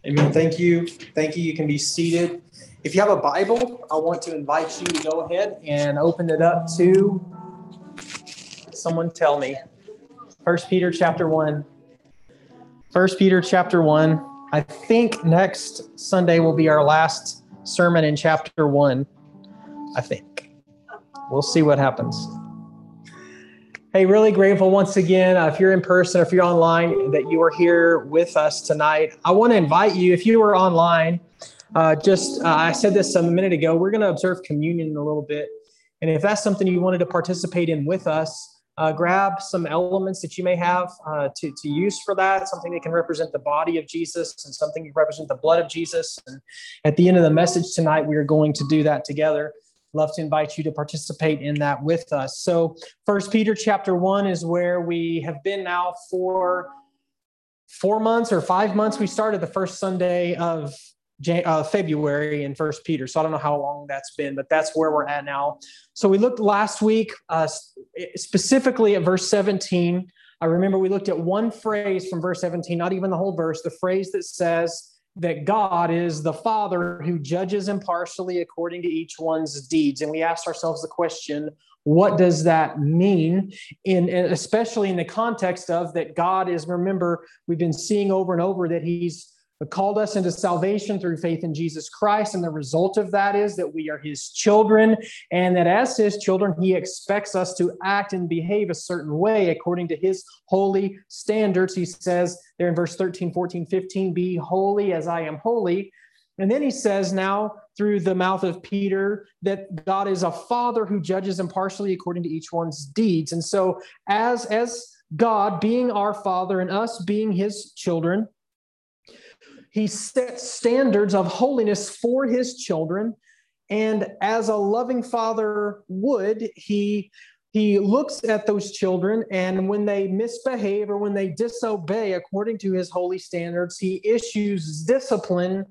Amen. Thank you. Thank you. You can be seated. If you have a Bible, I want to invite you to go ahead and open it up to, someone tell me, 1 Peter chapter 1. 1 Peter chapter 1. I think next Sunday will be our last sermon in chapter 1. I think. We'll see what happens. Hey, really grateful once again, if you're in person or if you're online, that you are here with us tonight. I want to invite you, if you were online, I said this a minute ago, we're going to observe communion in a little bit. And if that's something you wanted to participate in with us, grab some elements that you may have to use for that, something that can represent the body of Jesus and something that represent the blood of Jesus. And at the end of the message tonight, we are going to do that together. Love to invite you to participate in that with us. So 1 Peter chapter 1 is where we have been now for 4 months or 5 months. We started the first Sunday of February in 1 Peter. So I don't know how long that's been, but that's where we're at now. So we looked last week specifically at verse 17. I remember we looked at one phrase from verse 17, not even the whole verse, the phrase that says that God is the Father who judges impartially according to each one's deeds. And we asked ourselves the question, what does that mean? Especially in the context of that God is, remember, we've been seeing over and over that he's called us into salvation through faith in Jesus Christ. And the result of that is that we are his children, and that as his children, he expects us to act and behave a certain way according to his holy standards. He says there in verse 13, 14, 15, be holy as I am holy. And then he says now through the mouth of Peter that God is a father who judges impartially according to each one's deeds. And so as God being our father and us being his children, he sets standards of holiness for his children. And as a loving father would, he looks at those children, and when they misbehave or when they disobey according to his holy standards, he issues discipline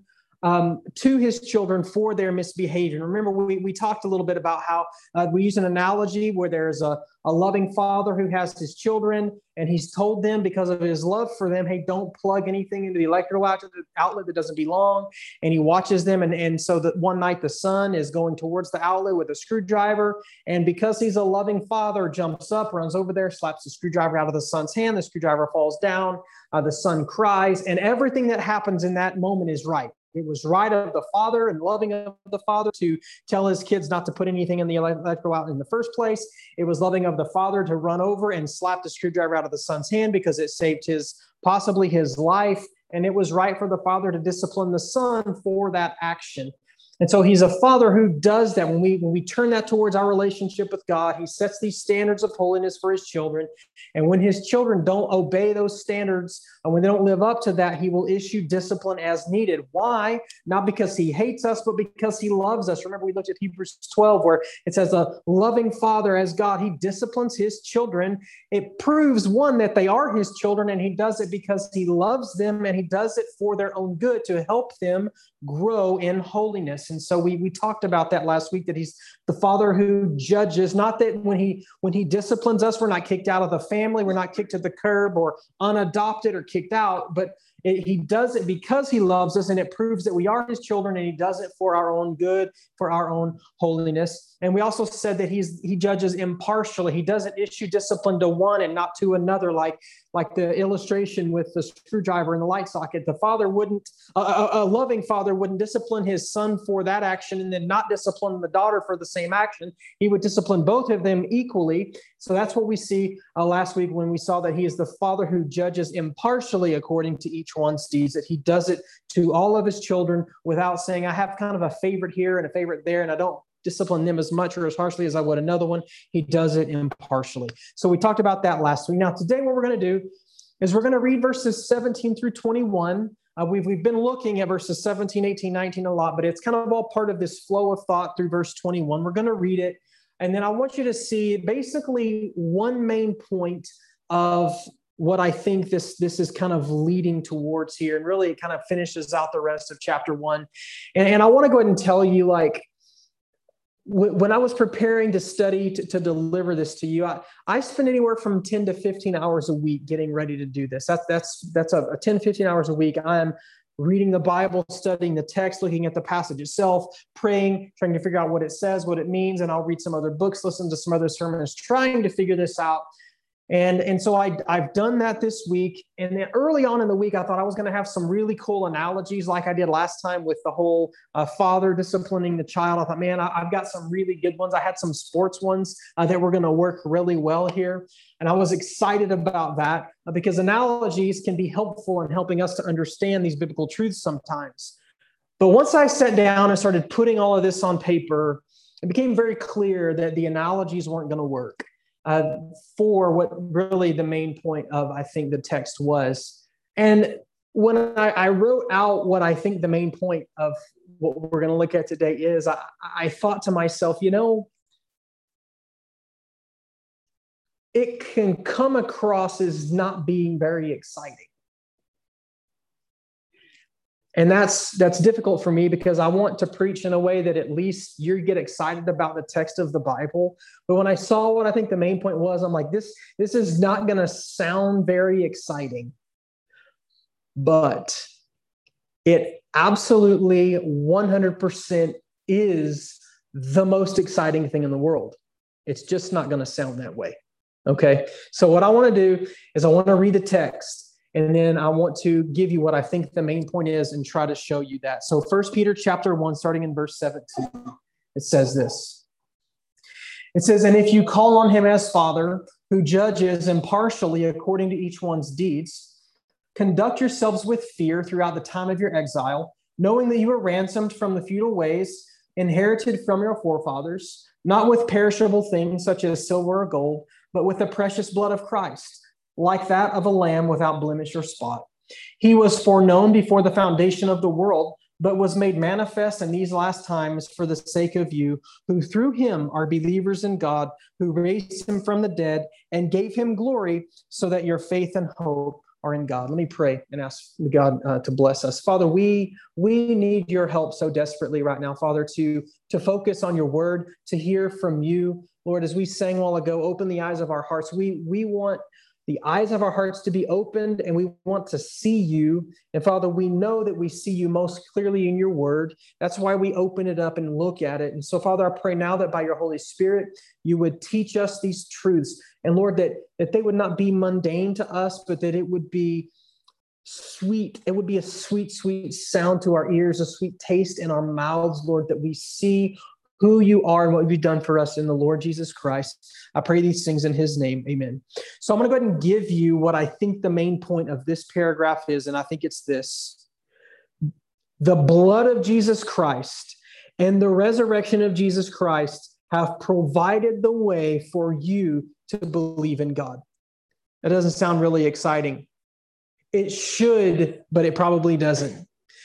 to his children for their misbehavior. Remember, we talked a little bit about how we use an analogy where there's a loving father who has his children, and he's told them because of his love for them, hey, don't plug anything into the electrical outlet that doesn't belong. And he watches them. And so that one night the son is going towards the outlet with a screwdriver. And because he's a loving father, jumps up, runs over there, slaps the screwdriver out of the son's hand. The screwdriver falls down. The son cries. And everything that happens in that moment is right. It was right of the father and loving of the father to tell his kids not to put anything in the electrical outlet in the first place. It was loving of the father to run over and slap the screwdriver out of the son's hand because it saved possibly his life. And it was right for the father to discipline the son for that action. And so he's a father who does that. When we turn that towards our relationship with God, he sets these standards of holiness for his children. And when his children don't obey those standards, and when they don't live up to that, he will issue discipline as needed. Why? Not because he hates us, but because he loves us. Remember, we looked at Hebrews 12, where it says a loving father as God, he disciplines his children. It proves, one, that they are his children, and he does it because he loves them, and he does it for their own good to help them grow in holiness. And so we talked about that last week, that he's the father who judges, not that when he disciplines us, we're not kicked out of the family, we're not kicked to the curb or unadopted or kicked out, but he does it because he loves us, and it proves that we are his children, and he does it for our own good, for our own holiness. And we also said that he judges impartially. He doesn't issue discipline to one and not to another, like the illustration with the screwdriver in the light socket. The father wouldn't, a loving father wouldn't discipline his son for that action and then not discipline the daughter for the same action. He would discipline both of them equally. So that's what we see last week when we saw that he is the father who judges impartially according to each one's deeds, that he does it to all of his children without saying, I have kind of a favorite here and a favorite there, and I don't discipline them as much or as harshly as I would another one. He does it impartially. So we talked about that last week. Now, today what we're going to do is we're going to read verses 17 through 21. We've been looking at verses 17, 18, 19 a lot, but it's kind of all part of this flow of thought through verse 21. We're going to read it, and then I want you to see basically one main point of what I think this is kind of leading towards here, and really it kind of finishes out the rest of chapter 1. And I want to go ahead and tell you, like, when I was preparing to study to deliver this to you, I spend anywhere from 10 to 15 hours a week getting ready to do this. That's a 10, 15 hours a week. I am reading the Bible, studying the text, looking at the passage itself, praying, trying to figure out what it says, what it means. And I'll read some other books, listen to some other sermons, trying to figure this out. And so I've done that this week. And then early on in the week, I thought I was going to have some really cool analogies like I did last time with the whole father disciplining the child. I thought, man, I've got some really good ones. I had some sports ones that were going to work really well here. And I was excited about that because analogies can be helpful in helping us to understand these biblical truths sometimes. But once I sat down and started putting all of this on paper, it became very clear that the analogies weren't going to work. For what really the main point of, I think, the text was. And when I wrote out what I think the main point of what we're going to look at today is, I thought to myself, it can come across as not being very exciting. And that's difficult for me because I want to preach in a way that at least you get excited about the text of the Bible. But when I saw what I think the main point was, I'm like, this is not going to sound very exciting. But it absolutely 100% is the most exciting thing in the world. It's just not going to sound that way. Okay. So what I want to do is I want to read the text. And then I want to give you what I think the main point is and try to show you that. So 1 Peter chapter 1, starting in verse 17, it says this. It says, "And if you call on him as Father, who judges impartially according to each one's deeds, conduct yourselves with fear throughout the time of your exile, knowing that you were ransomed from the futile ways inherited from your forefathers, not with perishable things such as silver or gold, but with the precious blood of Christ, like that of a lamb without blemish or spot. He was foreknown before the foundation of the world, but was made manifest in these last times for the sake of you, who through him are believers in God, who raised him from the dead and gave him glory, so that your faith and hope are in God." Let me pray and ask God to bless us. Father, we need your help so desperately right now, Father, to focus on your word, to hear from you. Lord, as we sang a while ago, open the eyes of our hearts. We want the eyes of our hearts to be opened, and we want to see you. And Father, we know that we see you most clearly in your word. That's why we open it up and look at it. And so, Father, I pray now that by your Holy Spirit, you would teach us these truths. And Lord, that they would not be mundane to us, but that it would be sweet. It would be a sweet, sweet sound to our ears, a sweet taste in our mouths, Lord, that we see who you are and what you've done for us in the Lord Jesus Christ. I pray these things in his name. Amen. So I'm going to go ahead and give you what I think the main point of this paragraph is, and I think it's this. The blood of Jesus Christ and the resurrection of Jesus Christ have provided the way for you to believe in God. That doesn't sound really exciting. It should, but it probably doesn't.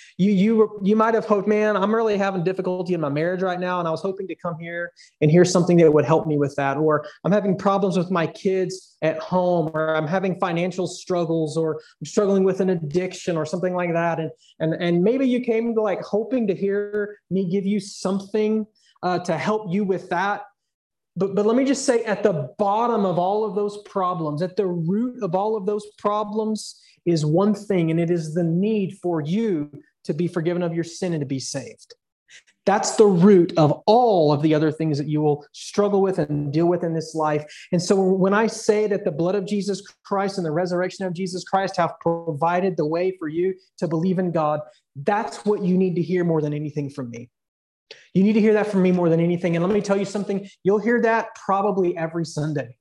You might have hoped, man, I'm really having difficulty in my marriage right now, and I was hoping to come here and hear something that would help me with that. Or I'm having problems with my kids at home, or I'm having financial struggles, or I'm struggling with an addiction or something like that. And maybe you came to like hoping to hear me give you something to help you with that. But let me just say, at the bottom of all of those problems, at the root of all of those problems is one thing, and it is the need for you to be forgiven of your sin and to be saved. That's the root of all of the other things that you will struggle with and deal with in this life. And so when I say that the blood of Jesus Christ and the resurrection of Jesus Christ have provided the way for you to believe in God, that's what you need to hear more than anything from me. You need to hear that from me more than anything. And let me tell you something, you'll hear that probably every Sunday.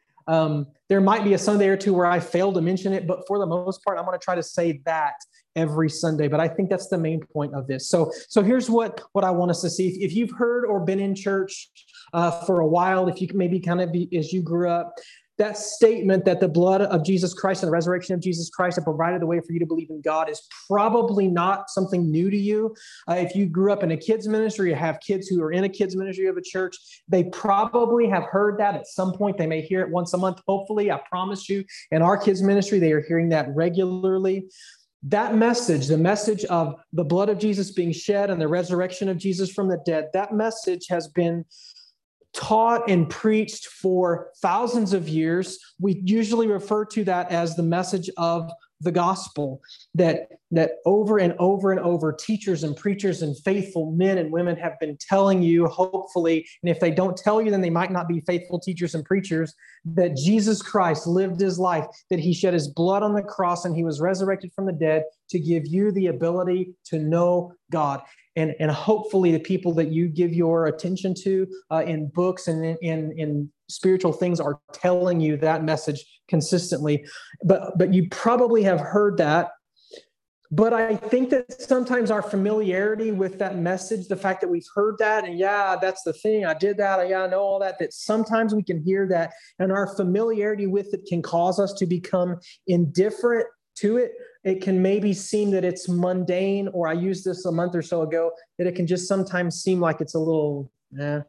There might be a Sunday or two where I fail to mention it, but for the most part, I'm going to try to say that every Sunday. But I think that's the main point of this. So here's what I want us to see. If you've heard or been in church for a while, if you maybe kind of be, as you grew up, that statement that the blood of Jesus Christ and the resurrection of Jesus Christ have provided the way for you to believe in God is probably not something new to you. If you grew up in a kids ministry, you have kids who are in a kids ministry of a church, they probably have heard that at some point. They may hear it once a month. Hopefully, I promise you, in our kids ministry, they are hearing that regularly. That message, the message of the blood of Jesus being shed and the resurrection of Jesus from the dead, that message has been taught and preached for thousands of years. We usually refer to that as the message of the gospel, that that over and over and over, teachers and preachers and faithful men and women have been telling you, hopefully, and if they don't tell you, then they might not be faithful teachers and preachers, that Jesus Christ lived his life, that he shed his blood on the cross and he was resurrected from the dead to give you the ability to know God. And hopefully the people that you give your attention to in books and in spiritual things are telling you that message consistently. But you probably have heard that. But I think that sometimes our familiarity with that message, the fact that we've heard that, and yeah, that's the thing, I did that, yeah, I know all that, that sometimes we can hear that, and our familiarity with it can cause us to become indifferent to it. It can maybe seem that it's mundane, or I used this a month or so ago, that it can just sometimes seem like it's a little, when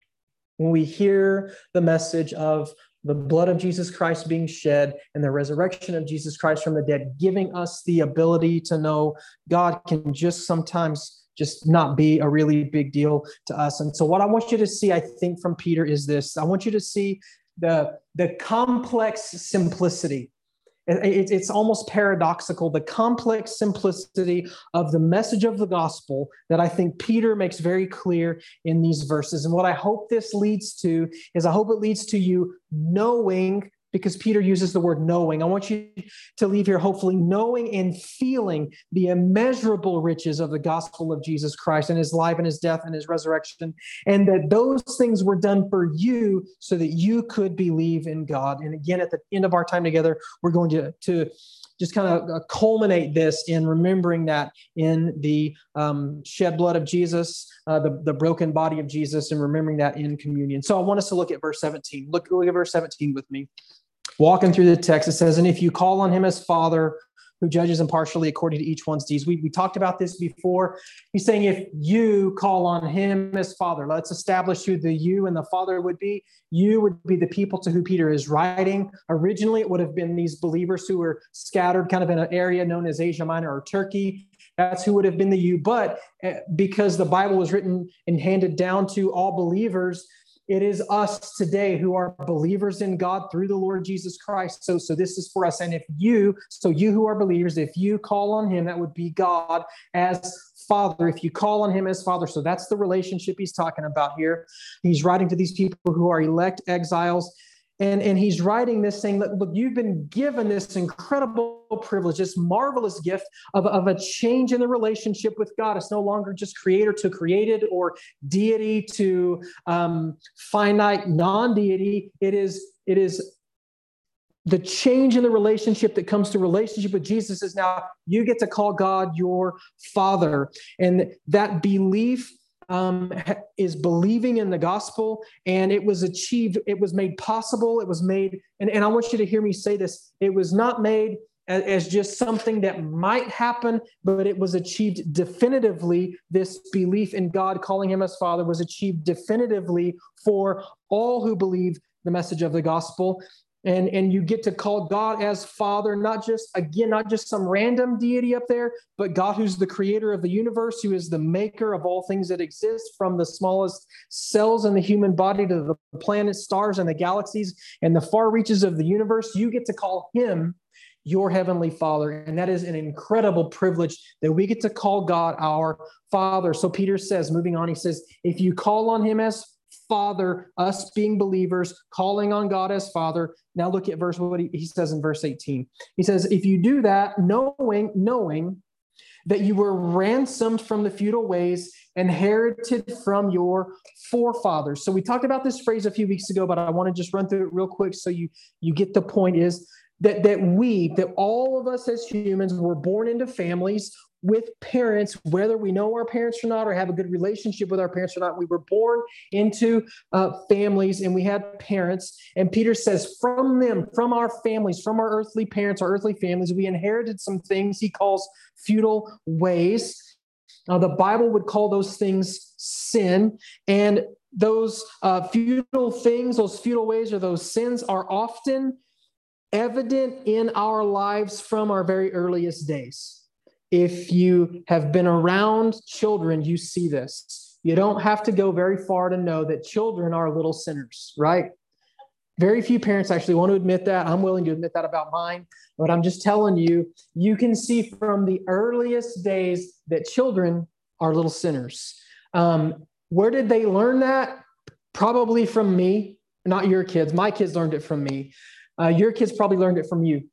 we hear the message of the blood of Jesus Christ being shed and the resurrection of Jesus Christ from the dead, giving us the ability to know God, can just sometimes just not be a really big deal to us. And so what I want you to see, I think, from Peter is this. I want you to see the complex simplicity. It's almost paradoxical, the complex simplicity of the message of the gospel that I think Peter makes very clear in these verses. And what I hope this leads to is I hope it leads to you knowing, because Peter uses the word knowing. I want you to leave here hopefully knowing and feeling the immeasurable riches of the gospel of Jesus Christ and his life and his death and his resurrection, and that those things were done for you so that you could believe in God. And again, at the end of our time together, we're going to just kind of culminate this in remembering that in the shed blood of Jesus, the broken body of Jesus, and remembering that in communion. So I want us to look at verse 17. Look at verse 17 with me. Walking through the text, it says, and if you call on him as Father, who judges impartially according to each one's deeds. We talked about this before. He's saying if you call on him as Father, let's establish who the you and the Father would be. You would be the people to who Peter is writing. Originally, it would have been these believers who were scattered kind of in an area known as Asia Minor or Turkey. That's who would have been the you. But because the Bible was written and handed down to all believers, it is us today who are believers in God through the Lord Jesus Christ. So this is for us. And if you who are believers, if you call on him, that would be God as Father. If you call on him as Father. So that's the relationship he's talking about here. He's writing to these people who are elect exiles. And he's writing this saying, look, you've been given this incredible privilege, this marvelous gift of a change in the relationship with God. It's no longer just creator to created or deity to finite non-deity. It is the change in the relationship that comes to relationship with Jesus is now you get to call God your Father. And that belief is believing in the gospel, and it was achieved. It was made possible. It was made, and I want you to hear me say this. It was not made as just something that might happen, but it was achieved definitively. This belief in God, calling him as Father, was achieved definitively for all who believe the message of the gospel. And you get to call God as Father, not just some random deity up there, but God who's the creator of the universe, who is the maker of all things that exist, from the smallest cells in the human body to the planets, stars, and the galaxies, and the far reaches of the universe. You get to call him your heavenly Father. And that is an incredible privilege that we get to call God our Father. So Peter says, moving on, he says, if you call on him as Father, us being believers, calling on God as Father. Now look at what he says in verse 18. He says, if you do that, knowing that you were ransomed from the futile ways inherited from your forefathers. So we talked about this phrase a few weeks ago, but I want to just run through it real quick so you get the point is that all of us as humans were born into families with parents, whether we know our parents or not, or have a good relationship with our parents or not. We were born into families, and we had parents. And Peter says, from them, from our families, from our earthly parents, our earthly families, we inherited some things he calls futile ways. The Bible would call those things sin. And those futile things, those futile ways, or those sins are often evident in our lives from our very earliest days. If you have been around children, you see this. You don't have to go very far to know that children are little sinners, right? Very few parents actually want to admit that. I'm willing to admit that about mine. But I'm just telling you, you can see from the earliest days that children are little sinners. Where did they learn that? Probably from me, not your kids. My kids learned it from me. Your kids probably learned it from you.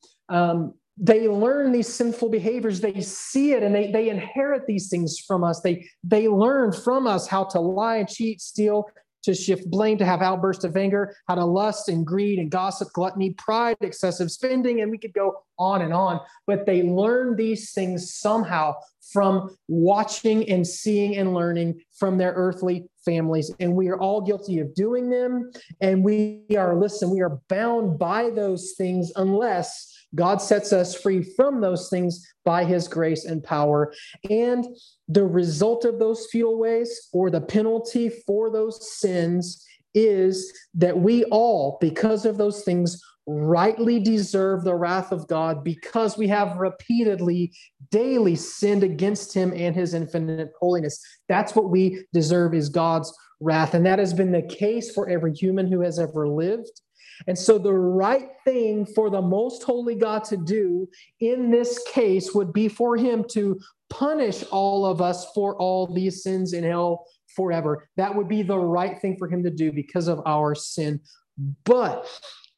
They learn these sinful behaviors. They see it and they inherit these things from us. They learn from us how to lie and cheat, steal, to shift blame, to have outbursts of anger, how to lust and greed and gossip, gluttony, pride, excessive spending, and we could go on and on. But they learn these things somehow from watching and seeing and learning from their earthly families. And we are all guilty of doing them. And we are bound by those things unless God sets us free from those things by his grace and power. And the result of those futile ways, or the penalty for those sins, is that we all, because of those things, rightly deserve the wrath of God, because we have repeatedly, daily sinned against him and his infinite holiness. That's what we deserve, is God's wrath. And that has been the case for every human who has ever lived. And so the right thing for the most holy God to do in this case would be for him to punish all of us for all these sins in hell forever. That would be the right thing for him to do because of our sin. But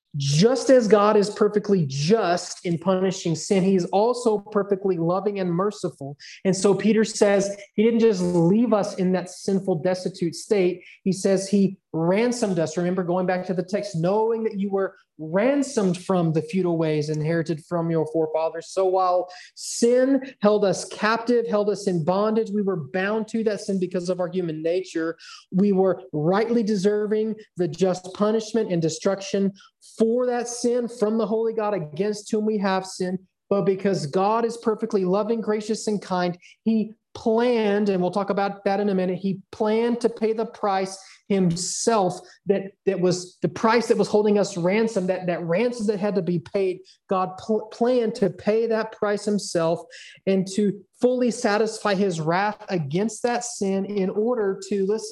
just as God is perfectly just in punishing sin, he's also perfectly loving and merciful. And so Peter says he didn't just leave us in that sinful, destitute state. He says he ransomed us. Remember, going back to the text, knowing that you were ransomed from the futile ways inherited from your forefathers. So while sin held us captive, held us in bondage, we were bound to that sin because of our human nature. We were rightly deserving the just punishment and destruction for that sin from the holy God against whom we have sinned. But because God is perfectly loving, gracious, and kind, he planned, and we'll talk about that in a minute, he planned to pay the price himself, that was the price that was holding us ransom, that ransom that had to be paid. God planned to pay that price himself and to fully satisfy his wrath against that sin in order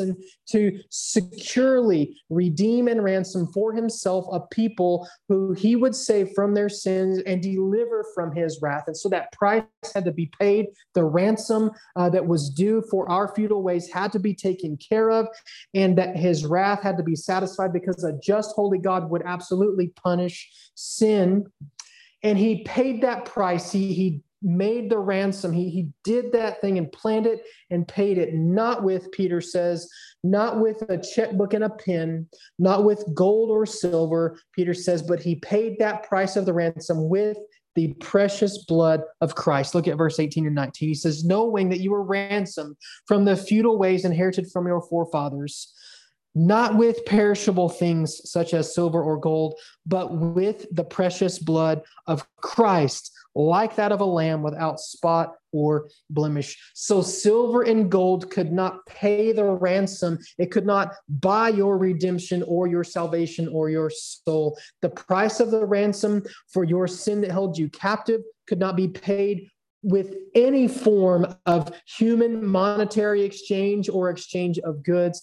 to securely redeem and ransom for himself a people who he would save from their sins and deliver from his wrath. And so that price had to be paid. The ransom that was due for our futile ways had to be taken care of, and that his wrath had to be satisfied, because a just holy God would absolutely punish sin. And he paid that price. He made the ransom. He did that thing and planned it and paid it, not with, Peter says, not with a checkbook and a pen, not with gold or silver, Peter says, but he paid that price of the ransom with the precious blood of Christ. Look at verse 18 and 19. He says, knowing that you were ransomed from the futile ways inherited from your forefathers, not with perishable things such as silver or gold, but with the precious blood of Christ, like that of a lamb without spot or blemish. So silver and gold could not pay the ransom. It could not buy your redemption or your salvation or your soul. The price of the ransom for your sin that held you captive could not be paid with any form of human monetary exchange or exchange of goods.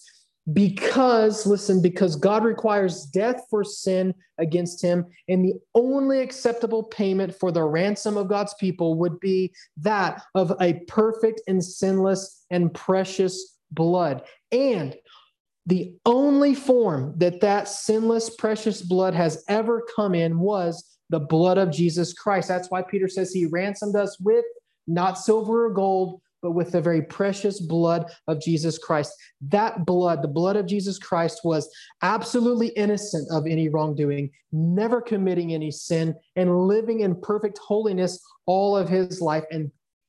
Because God requires death for sin against him, and the only acceptable payment for the ransom of God's people would be that of a perfect and sinless and precious blood. And the only form that sinless, precious blood has ever come in was the blood of Jesus Christ. That's why Peter says he ransomed us with not silver or gold, but with the very precious blood of Jesus Christ. That blood, the blood of Jesus Christ, was absolutely innocent of any wrongdoing, never committing any sin, and living in perfect holiness all of his life. And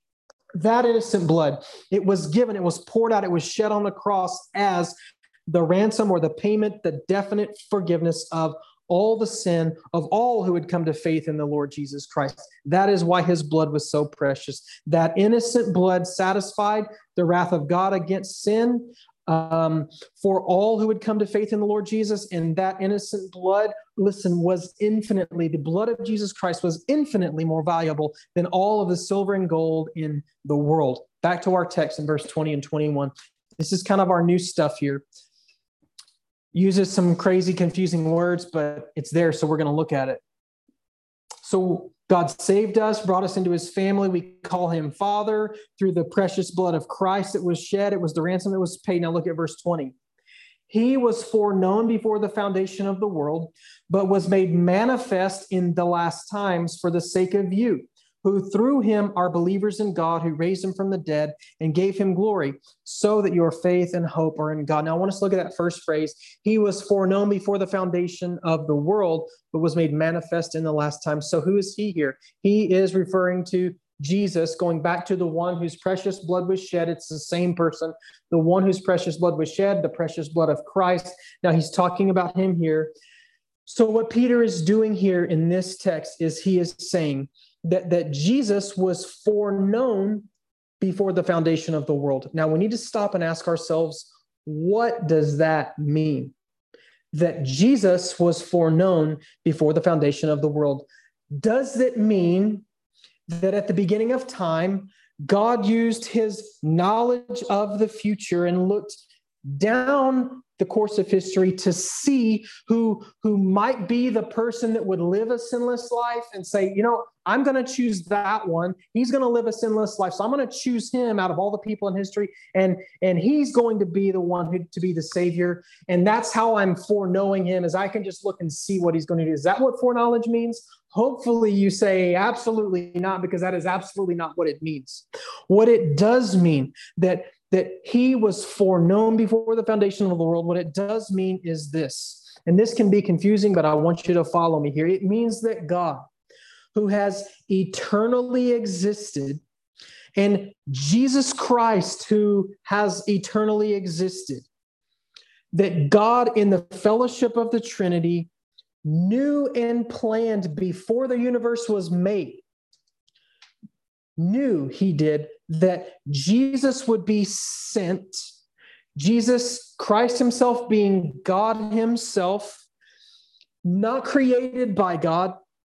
that innocent blood, it was given, it was poured out, it was shed on the cross as the ransom or the payment, the definite forgiveness of all the sin of all who had come to faith in the Lord Jesus Christ. That is why his blood was so precious. That innocent blood satisfied the wrath of God against sin for all who had come to faith in the Lord Jesus. And that innocent blood, the blood of Jesus Christ was infinitely more valuable than all of the silver and gold in the world. Back to our text in verse 20 and 21. This is kind of our new stuff here. uses some crazy, confusing words, but it's there, so we're going to look at it. So God saved us, brought us into his family. We call him Father through the precious blood of Christ that was shed. It was the ransom that was paid. Now look at verse 20. He was foreknown before the foundation of the world, but was made manifest in the last times for the sake of you, who through him are believers in God, who raised him from the dead and gave him glory, so that your faith and hope are in God. Now, I want us to look at that first phrase. He was foreknown before the foundation of the world, but was made manifest in the last time. So who is he here? He is referring to Jesus, going back to the one whose precious blood was shed. It's the same person, the one whose precious blood was shed, the precious blood of Christ. Now, he's talking about him here. So what Peter is doing here in this text is he is saying that Jesus was foreknown before the foundation of the world. Now, we need to stop and ask ourselves, what does that mean? That Jesus was foreknown before the foundation of the world. Does it mean that at the beginning of time, God used his knowledge of the future and looked down the course of history to see who might be the person that would live a sinless life and say, I'm going to choose that one. He's going to live a sinless life. So I'm going to choose him out of all the people in history. And he's going to be the one to be the Savior. And that's how I'm foreknowing him, is I can just look and see what he's going to do. Is that what foreknowledge means? Hopefully you say absolutely not, because that is absolutely not what it means. What it does mean that he was foreknown before the foundation of the world, what it does mean is this, and this can be confusing, but I want you to follow me here. It means that God, who has eternally existed, and Jesus Christ, who has eternally existed, that God in the fellowship of the Trinity knew and planned before the universe was made, knew he did, that Jesus would be sent, Jesus Christ himself being God himself, not created by God,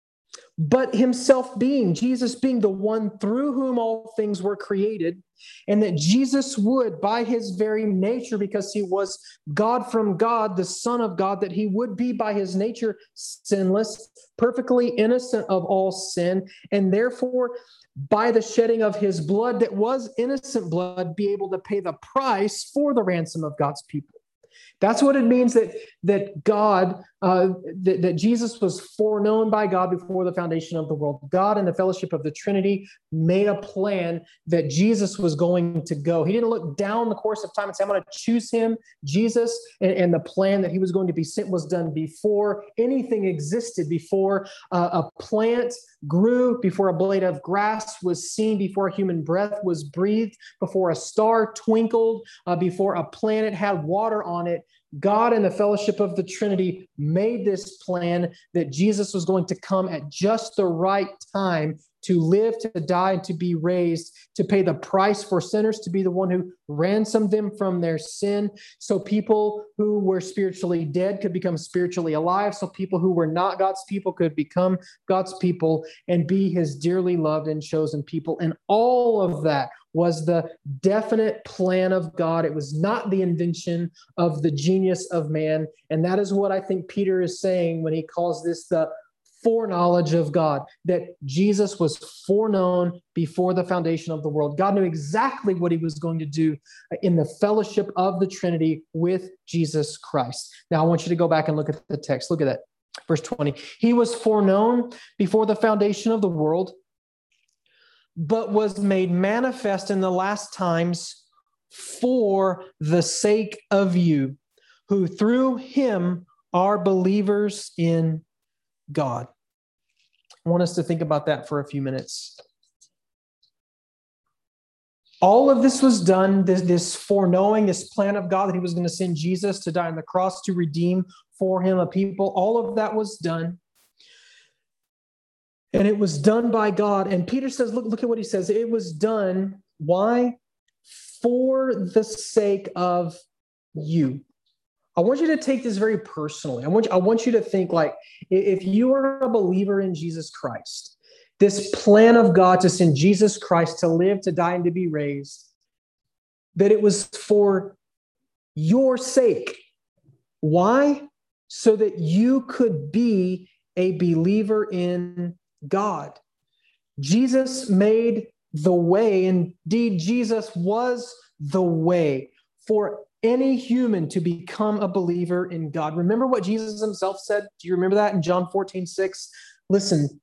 but himself being, Jesus being the one through whom all things were created, and that Jesus would, by his very nature, because he was God from God, the Son of God, that he would be by his nature sinless, perfectly innocent of all sin, and therefore by the shedding of his blood that was innocent blood, be able to pay the price for the ransom of God's people. That's what it means that God, that Jesus was foreknown by God before the foundation of the world. God in the fellowship of the Trinity made a plan that Jesus was going to go. He didn't look down the course of time and say, I'm going to choose him, Jesus, and the plan that he was going to be sent was done before anything existed, before a plant grew, before a blade of grass was seen, before human breath was breathed, before a star twinkled, before a planet had water on it. God in the fellowship of the Trinity made this plan that Jesus was going to come at just the right time to live, to die, and to be raised, to pay the price for sinners, to be the one who ransomed them from their sin, so people who were spiritually dead could become spiritually alive, so people who were not God's people could become God's people and be his dearly loved and chosen people. And all of that was the definite plan of God. It was not the invention of the genius of man. And that is what I think Peter is saying when he calls this the foreknowledge of God, that Jesus was foreknown before the foundation of the world. God knew exactly what he was going to do in the fellowship of the Trinity with Jesus Christ. Now, I want you to go back and look at the text. Look at that. Verse 20. He was foreknown before the foundation of the world, but was made manifest in the last times for the sake of you, who through him are believers in God. I want us to think about that for a few minutes. All of this was done, this foreknowing, this plan of God that he was going to send Jesus to die on the cross to redeem for him a people. All of that was done. And it was done by God. And Peter says, look at what he says. It was done. Why? For the sake of you. I want you to take this very personally. I want you to think like, if you are a believer in Jesus Christ, this plan of God to send Jesus Christ to live, to die, and to be raised, that it was for your sake. Why? So that you could be a believer in God. Jesus made the way. Indeed, Jesus was the way for any human to become a believer in God. Remember what Jesus himself said? Do you remember that in John 14:6? Listen,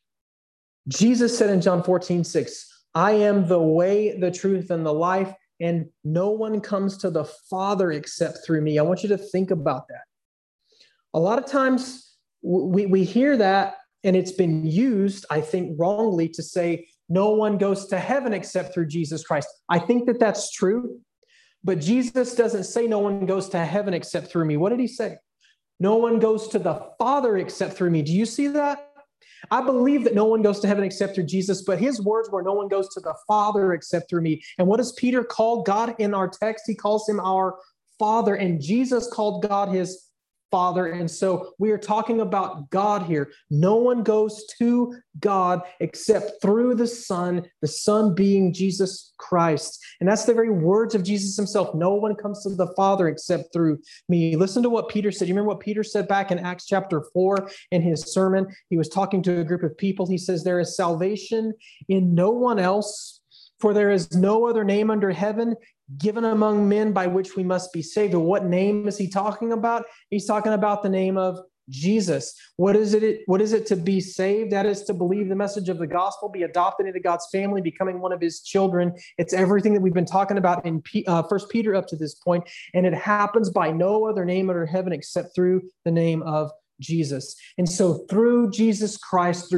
Jesus said in John 14:6, I am the way, the truth, and the life, and no one comes to the Father except through me. I want you to think about that. A lot of times we hear that, and it's been used, I think, wrongly to say no one goes to heaven except through Jesus Christ. I think that that's true, but Jesus doesn't say no one goes to heaven except through me. What did he say? No one goes to the Father except through me. Do you see that? I believe that no one goes to heaven except through Jesus, but his words were no one goes to the Father except through me. And what does Peter call God in our text? He calls him our Father, and Jesus called God his Father. And so we are talking about God here. No one goes to God except through the Son being Jesus Christ. And that's the very words of Jesus himself. No one comes to the Father except through me. Listen to what Peter said. You remember what Peter said back in Acts chapter 4 in his sermon? He was talking to a group of people. He says, there is salvation in no one else, for there is no other name under heaven given among men by which we must be saved. And what name is he talking about? He's talking about the name of Jesus. What is it to be saved? That is to believe the message of the gospel, be adopted into God's family, becoming one of his children. It's everything that we've been talking about in 1 Peter up to this point. And it happens by no other name under heaven except through the name of Jesus. And so through Jesus Christ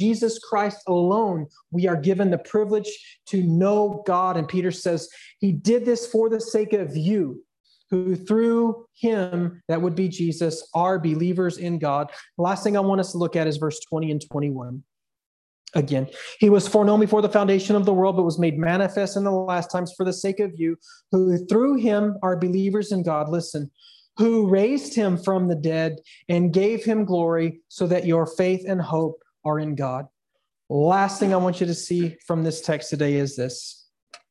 alone, we are given the privilege to know God. And Peter says he did this for the sake of you, who through him, that would be Jesus, are believers in God. The last thing I want us to look at is verse 20 and 21. Again, he was foreknown before the foundation of the world, but was made manifest in the last times for the sake of you, who through him are believers in God. Listen, who raised him from the dead and gave him glory, so that your faith and hope are in God. Last thing I want you to see from this text today is this.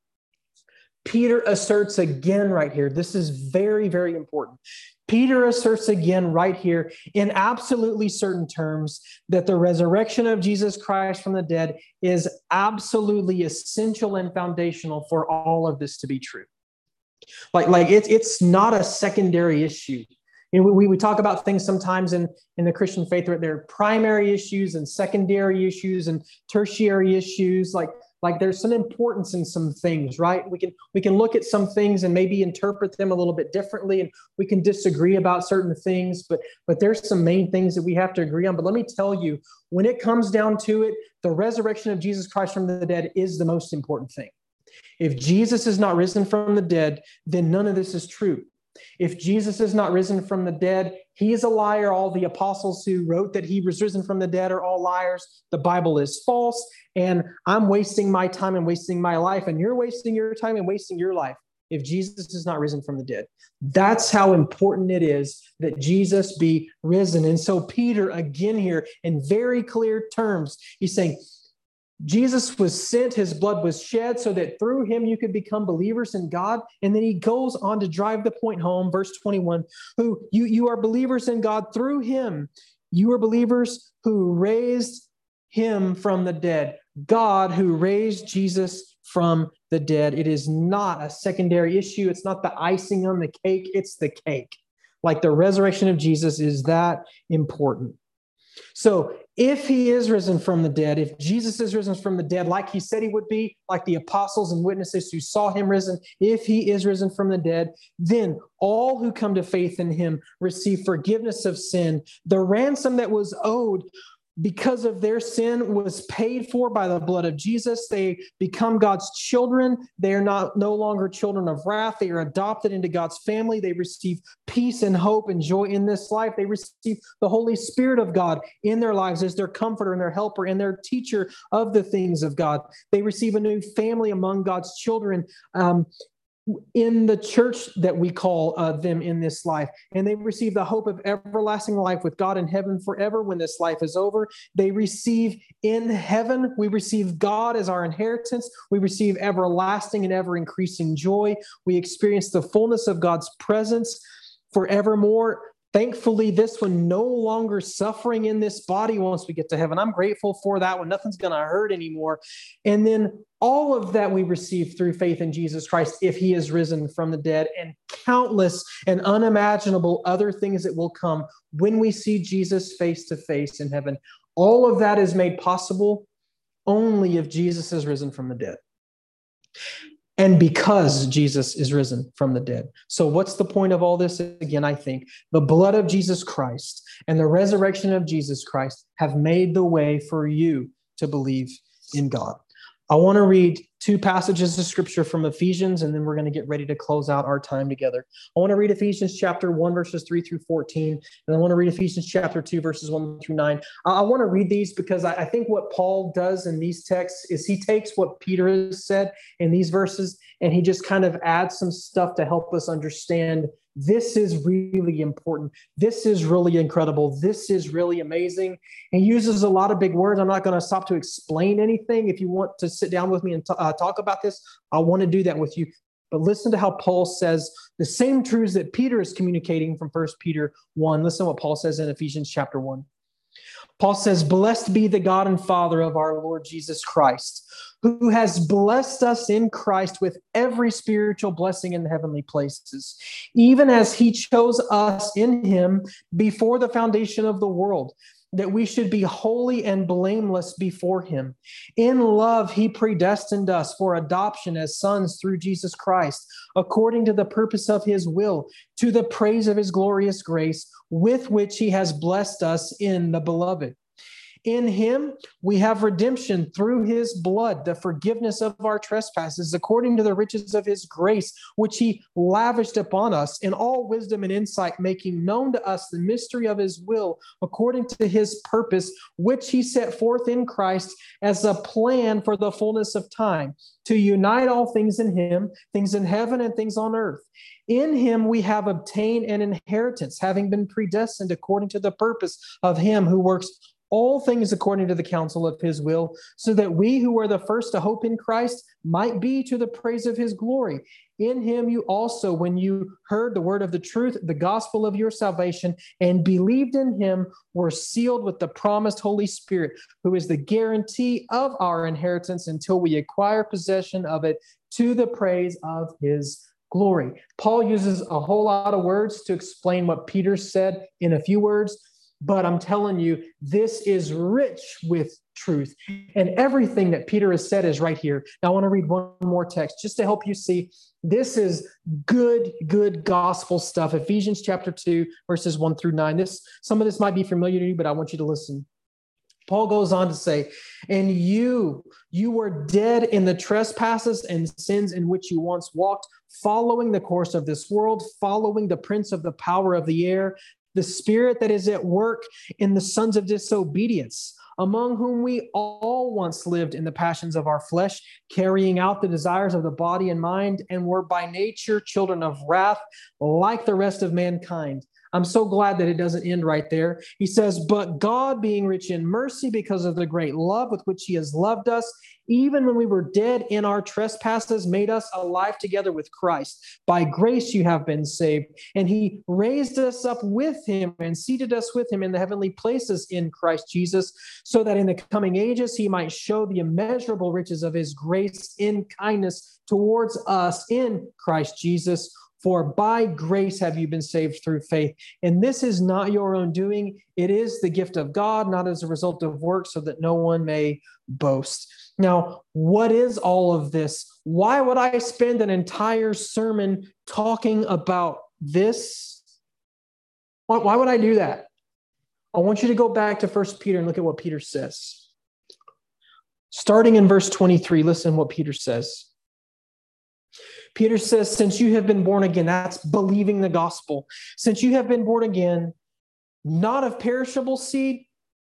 Peter asserts again right here. This is very, very important. Peter asserts again right here in absolutely certain terms that the resurrection of Jesus Christ from the dead is absolutely essential and foundational for all of this to be true. Like it's not a secondary issue. You know, we talk about things sometimes in the Christian faith where there are primary issues and secondary issues and tertiary issues. Like there's some importance in some things, right? We can look at some things and maybe interpret them a little bit differently, and we can disagree about certain things, but there's some main things that we have to agree on. But let me tell you, when it comes down to it, the resurrection of Jesus Christ from the dead is the most important thing. If Jesus is not risen from the dead, then none of this is true. If Jesus is not risen from the dead, he is a liar. All the apostles who wrote that he was risen from the dead are all liars. The Bible is false, and I'm wasting my time and wasting my life, and you're wasting your time and wasting your life if Jesus is not risen from the dead. That's how important it is that Jesus be risen. And so Peter, again here, in very clear terms, he's saying, Jesus was sent, his blood was shed so that through him you could become believers in God. And then he goes on to drive the point home, verse 21, who you are believers in God through him. You are believers who raised him from the dead. God who raised Jesus from the dead. It is not a secondary issue. It's not the icing on the cake. It's the cake. Like the resurrection of Jesus is that important. So if he is risen from the dead, if Jesus is risen from the dead, like he said he would be, like the apostles and witnesses who saw him risen, if he is risen from the dead, then all who come to faith in him receive forgiveness of sin. The ransom that was owed because of their sin was paid for by the blood of Jesus. They become God's children. They are no longer children of wrath. They are adopted into God's family. They receive peace and hope and joy in this life. They receive the Holy Spirit of God in their lives as their comforter and their helper and their teacher of the things of God. They receive a new family among God's children. In the church that we call them in this life. And they receive the hope of everlasting life with God in heaven forever when this life is over. They receive in heaven, we receive God as our inheritance. We receive everlasting and ever increasing joy. We experience the fullness of God's presence. forevermore. Thankfully, this one no longer suffering in this body once we get to heaven. I'm grateful for that one. Nothing's going to hurt anymore. And then all of that we receive through faith in Jesus Christ if he is risen from the dead, and countless and unimaginable other things that will come when we see Jesus face to face in heaven. All of that is made possible only if Jesus is risen from the dead. And because Jesus is risen from the dead. So what's the point of all this? Again, I think the blood of Jesus Christ and the resurrection of Jesus Christ have made the way for you to believe in God. I want to read two passages of scripture from Ephesians, and then we're going to get ready to close out our time together. I want to read Ephesians chapter 1, verses 3 through 14, and I want to read Ephesians chapter 2, verses 1 through 9. I want to read these because I think what Paul does in these texts is he takes what Peter has said in these verses, and he just kind of adds some stuff to help us understand this is really important. This is really incredible. This is really amazing. He uses a lot of big words. I'm not going to stop to explain anything. If you want to sit down with me and talk about this, I want to do that with you. But listen to how Paul says the same truths that Peter is communicating from 1 Peter 1. Listen to what Paul says in Ephesians chapter 1. Paul says, "Blessed be the God and Father of our Lord Jesus Christ, who has blessed us in Christ with every spiritual blessing in the heavenly places, even as he chose us in him before the foundation of the world, that we should be holy and blameless before him. In love, he predestined us for adoption as sons through Jesus Christ, according to the purpose of his will, to the praise of his glorious grace, with which he has blessed us in the beloved. In him, we have redemption through his blood, the forgiveness of our trespasses, according to the riches of his grace, which he lavished upon us in all wisdom and insight, making known to us the mystery of his will, according to his purpose, which he set forth in Christ as a plan for the fullness of time, to unite all things in him, things in heaven and things on earth. In him we have obtained an inheritance, having been predestined according to the purpose of him who works all things according to the counsel of his will, so that we who were the first to hope in Christ might be to the praise of his glory. In him you also, when you heard the word of the truth, the gospel of your salvation, and believed in him, were sealed with the promised Holy Spirit, who is the guarantee of our inheritance until we acquire possession of it, to the praise of his glory." Paul uses a whole lot of words to explain what Peter said in a few words. But I'm telling you, this is rich with truth. And everything that Peter has said is right here. Now, I want to read one more text just to help you see this is good gospel stuff. Ephesians chapter 2, verses 1 through 9. Some of this might be familiar to you, but I want you to listen. Paul goes on to say, "And you were dead in the trespasses and sins in which you once walked, following the course of this world, following the prince of the power of the air, the spirit that is at work in the sons of disobedience, among whom we all once lived in the passions of our flesh, carrying out the desires of the body and mind, and were by nature children of wrath, like the rest of mankind." I'm so glad that it doesn't end right there. He says, "But God, being rich in mercy because of the great love with which he has loved us, even when we were dead in our trespasses, made us alive together with Christ. By grace you have been saved. And he raised us up with him and seated us with him in the heavenly places in Christ Jesus, so that in the coming ages he might show the immeasurable riches of his grace in kindness towards us in Christ Jesus. For by grace have you been saved through faith. And this is not your own doing. It is the gift of God, not as a result of works, so that no one may boast." Now, what is all of this? Why would I spend an entire sermon talking about this? Why would I do that? I want you to go back to 1 Peter and look at what Peter says. Starting in verse 23, listen to what Peter says. Peter says, "Since you have been born again," that's believing the gospel. "Since you have been born again, not of perishable seed,"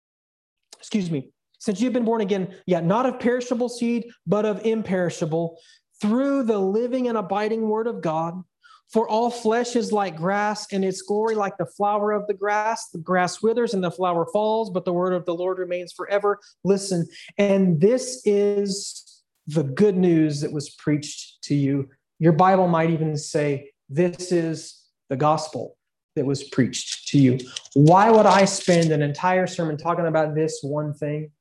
since you've been born again, not of perishable seed, but of imperishable, through the living and abiding word of God. For all flesh is like grass, and its glory like the flower of the grass. The grass withers and the flower falls, but the word of the Lord remains forever. Listen, and this is the good news that was preached to you. Your Bible might even say, this is the gospel. that was preached to you. Why would I spend an entire sermon talking about this one thing?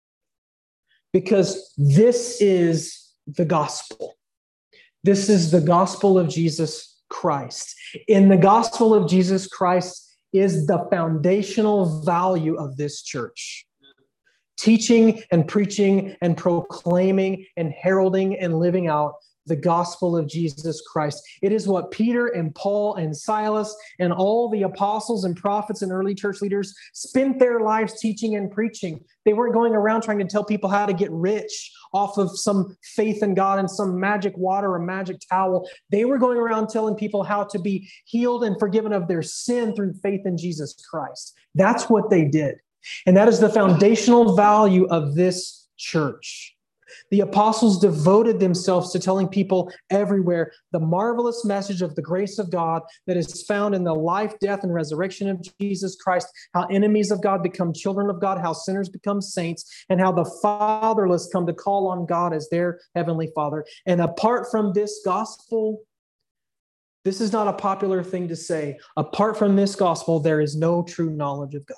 Because this is the gospel. This is the gospel of Jesus Christ. In the gospel of Jesus Christ is the foundational value of this church. Teaching and preaching and proclaiming and heralding and living out the gospel of Jesus Christ. It is what Peter and Paul and Silas and all the apostles and prophets and early church leaders spent their lives teaching and preaching. They weren't going around trying to tell people how to get rich off of some faith in God and some magic water or magic towel. They were going around telling people how to be healed and forgiven of their sin through faith in Jesus Christ. That's what they did. And that is the foundational value of this church. The apostles devoted themselves to telling people everywhere the marvelous message of the grace of God that is found in the life, death, and resurrection of Jesus Christ, how enemies of God become children of God, how sinners become saints, and how the fatherless come to call on God as their heavenly Father. And apart from this gospel, this is not a popular thing to say. Apart from this gospel, there is no true knowledge of God.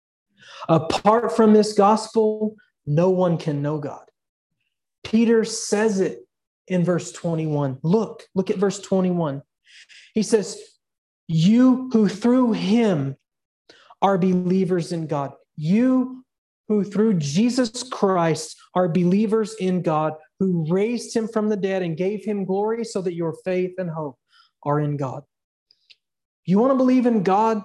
Apart from this gospel, no one can know God. Peter says it in verse 21. Look at verse 21. He says, you who through him are believers in God. You who through Jesus Christ are believers in God, who raised him from the dead and gave him glory so that your faith and hope are in God. You want to believe in God?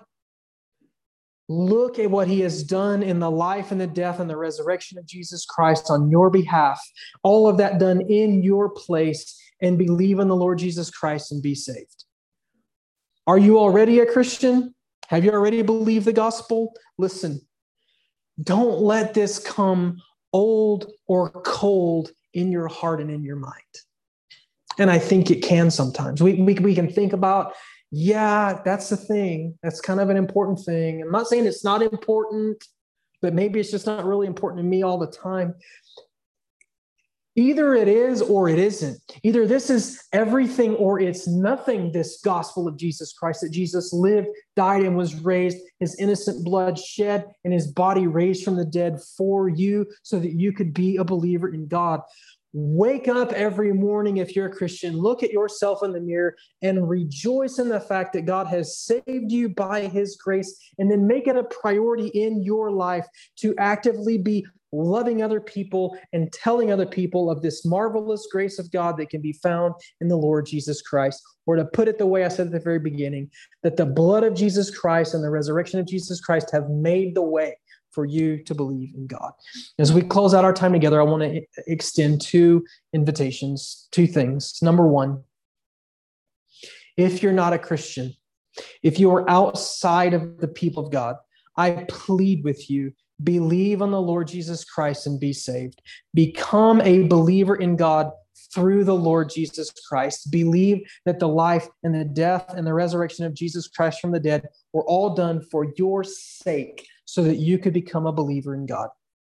Look at what he has done in the life and the death and the resurrection of Jesus Christ on your behalf. All of that done in your place, and believe in the Lord Jesus Christ and be saved. Are you already a Christian? Have you already believed the gospel? Listen, don't let this come old or cold in your heart and in your mind. And I think it can sometimes. We can think about, yeah, that's the thing. That's kind of an important thing. I'm not saying it's not important, but maybe it's just not really important to me all the time. Either it is or it isn't. Either this is everything or it's nothing, this gospel of Jesus Christ, that Jesus lived, died, and was raised, his innocent blood shed, and his body raised from the dead for you so that you could be a believer in God. Wake up every morning if you're a Christian, look at yourself in the mirror and rejoice in the fact that God has saved you by his grace, and then make it a priority in your life to actively be loving other people and telling other people of this marvelous grace of God that can be found in the Lord Jesus Christ. Or to put it the way I said at the very beginning, that the blood of Jesus Christ and the resurrection of Jesus Christ have made the way for you to believe in God. As we close out our time together, I want to extend two invitations, two things. Number one, if you're not a Christian, if you are outside of the people of God, I plead with you, believe on the Lord Jesus Christ and be saved. Become a believer in God through the Lord Jesus Christ. Believe that the life and the death and the resurrection of Jesus Christ from the dead were all done for your sake, so that you could become a believer in God.